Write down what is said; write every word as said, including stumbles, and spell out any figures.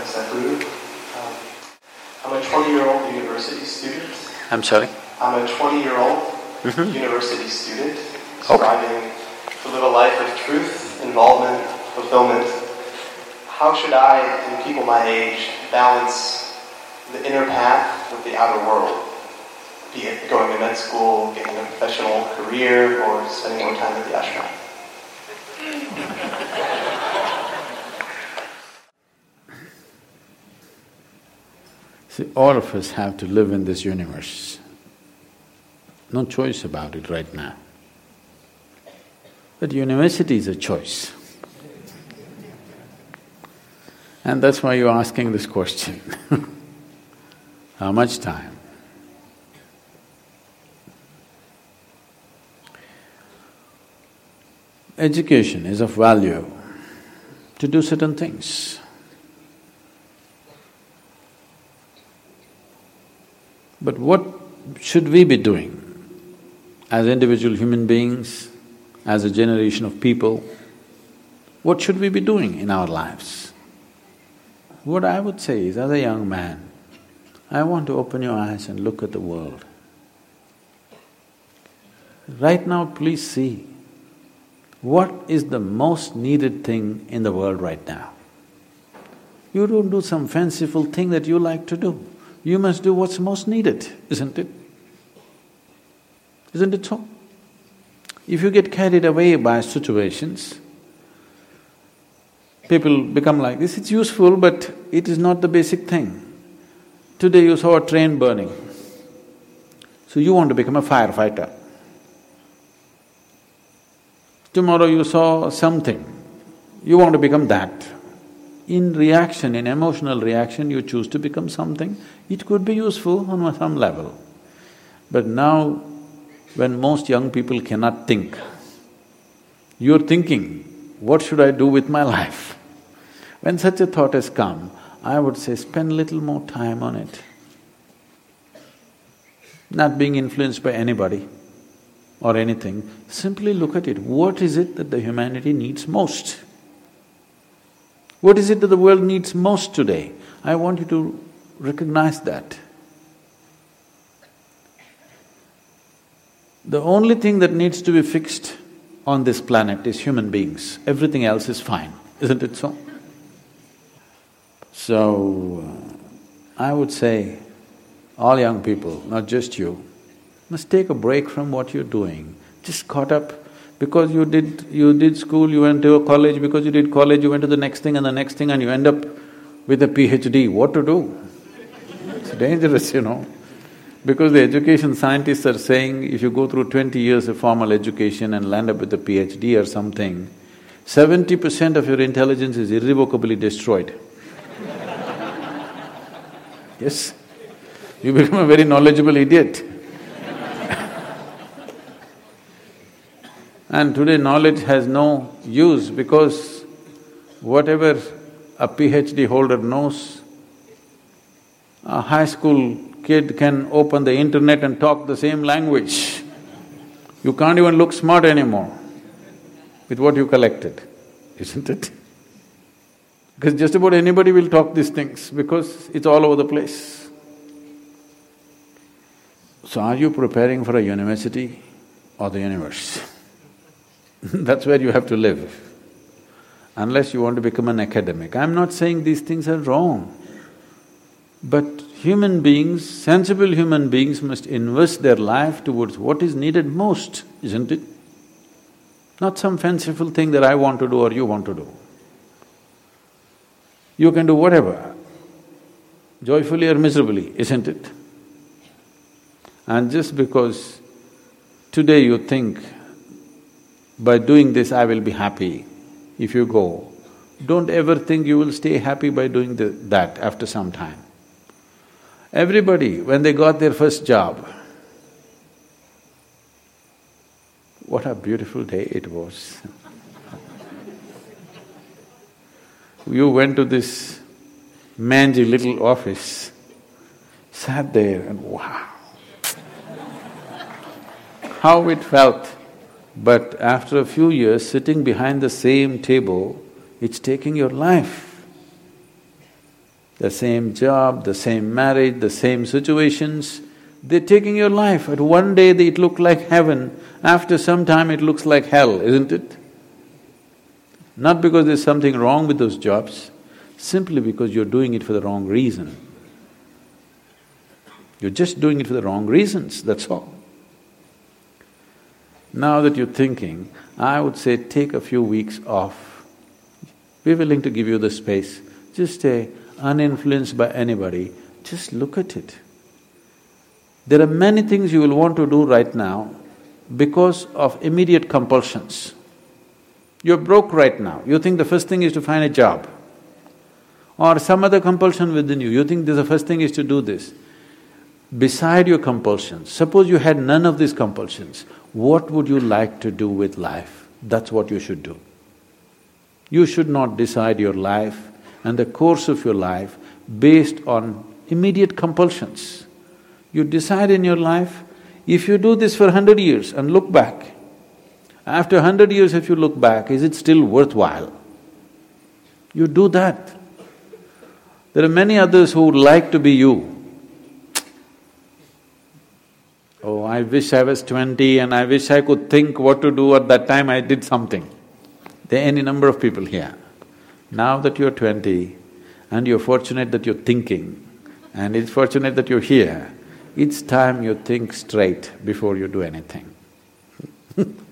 Separately. Um, I'm a twenty-year-old university student. I'm sorry? I'm a twenty-year-old mm-hmm. university student striving okay. to live a life of truth, involvement, fulfillment. How should I and people my age balance the inner path with the outer world? Be it going to med school, getting a professional career, or spending more time at the ashram? See, all of us have to live in this universe. No choice about it right now. But university is a choice. And that's why you're asking this question. How much time? Education is of value to do certain things. But what should we be doing as individual human beings, as a generation of people? What should we be doing in our lives? What I would say is, as a young man, I want to open your eyes and look at the world. Right now, please see, what is the most needed thing in the world right now? You don't do some fanciful thing that you like to do. You must do what's most needed, isn't it? Isn't it so? If you get carried away by situations, people become like this, it's useful but it is not the basic thing. Today you saw a train burning, so you want to become a firefighter. Tomorrow you saw something, you want to become that. In reaction, in emotional reaction, you choose to become something. It could be useful on some level. But now, when most young people cannot think, you're thinking, what should I do with my life? When such a thought has come, I would say spend little more time on it. Not being influenced by anybody or anything, simply look at it. What is it that the humanity needs most? What is it that the world needs most today? I want you to recognize that. The only thing that needs to be fixed on this planet is human beings. Everything else is fine, isn't it so? So, uh, I would say, all young people, not just you, must take a break from what you're doing. Just caught up because you did… you did school, you went to a college, because you did college, you went to the next thing and the next thing and you end up with a PhD. What to do? It's dangerous, you know. Because the education scientists are saying if you go through twenty years of formal education and land up with a PhD or something, seventy percent of your intelligence is irrevocably destroyed. Yes, you become a very knowledgeable idiot. And today knowledge has no use because whatever a PhD holder knows, a high school kid can open the internet and talk the same language. You can't even look smart anymore with what you collected, isn't it? Because just about anybody will talk these things because it's all over the place. So are you preparing for a university or the universe? That's where you have to live, unless you want to become an academic. I'm not saying these things are wrong, but human beings, sensible human beings must invest their life towards what is needed most, isn't it? Not some fanciful thing that I want to do or you want to do. You can do whatever, joyfully or miserably, isn't it? And just because today you think, by doing this I will be happy, if you go, don't ever think you will stay happy by doing the, that after some time. Everybody, when they got their first job, what a beautiful day it was. You went to this mangy little office, sat there and wow, how it felt. But after a few years, sitting behind the same table, it's taking your life. the same job, the same marriage, the same situations. They're taking your life. At one day it looked like heaven, after some time it looks like hell, isn't it? Not because there's something wrong with those jobs, simply because you're doing it for the wrong reason. You're just doing it for the wrong reasons, that's all. Now that you're thinking, I would say take a few weeks off. We're willing to give you the space. Just stay uninfluenced by anybody, just look at it. There are many things you will want to do right now because of immediate compulsions. You're broke right now, you think the first thing is to find a job. Or some other compulsion within you, you think the first thing is to do this. Beside your compulsions, suppose you had none of these compulsions, what would you like to do with life? That's what you should do. You should not decide your life and the course of your life based on immediate compulsions. You decide in your life, if you do this for a hundred years and look back, after a hundred years if you look back, is it still worthwhile? You do that. There are many others who would like to be you. Oh, I wish I was twenty and I wish I could think what to do at that time I did something. There are any number of people here. Now that you're twenty and you're fortunate that you're thinking and it's fortunate that you're here, it's time you think straight before you do anything.